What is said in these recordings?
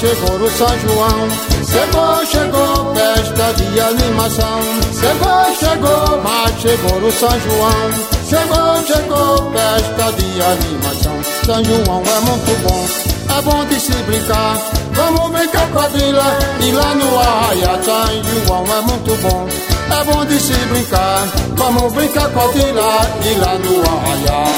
chegou o São João. Chegou, festa de animação. Chegou, mas chegou o São João. Chegou, festa de animação. São João é muito bom, é bom de se brincar. Vamos brincar quadrilha e lá no arraial. São João é muito bom, é bom de se brincar. Vamos brincar quadrilha e lá no arraial.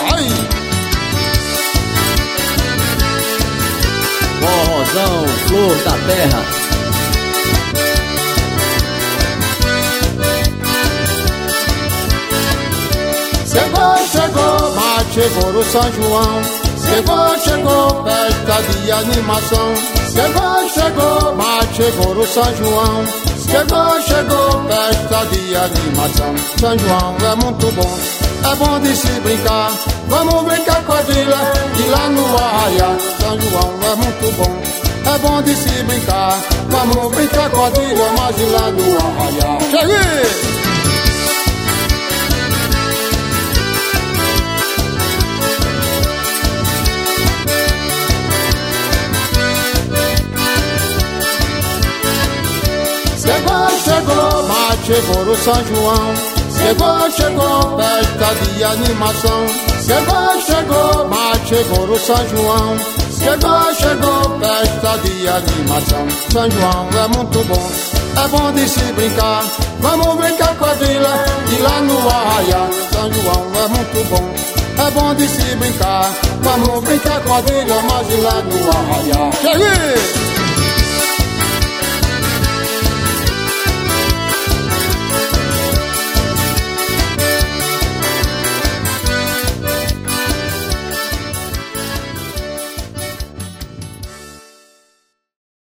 Forrozão, flor da terra. Chegou, mas chegou o São João. Chegou, festa de animação. Chegou, mas chegou o São João. Chegou, festa de animação. São João é muito bom, é bom de se brincar. Vamos brincar quadrilha e lá no arraial. São João é muito bom, é bom de se brincar. Vamos brincar quadrilha, mas e lá no arraial. Cheguei! Chegou, mas chegou o São João. Chegou, festa de animação. Chegou, mas chegou o São João. Chegou, festa de animação. São João é muito bom, é bom de se brincar. Vamos brincar quadrilha e lá no arraial. São João é muito bom, é bom de se brincar. Vamos brincar quadrilha, mas e lá no arraial. Cheguei!